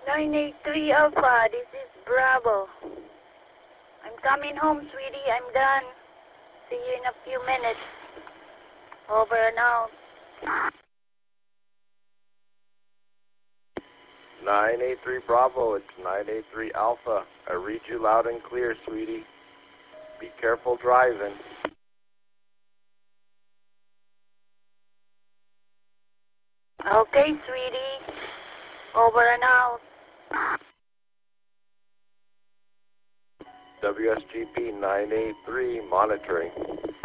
983 Alpha, this is Bravo. I'm coming home, sweetie. I'm done. See you in a few minutes. Over and out. 983 Bravo, it's 983 Alpha. I read you loud and clear, sweetie. Be careful driving. Okay, sweetie. Over and out. WSGP 983 monitoring.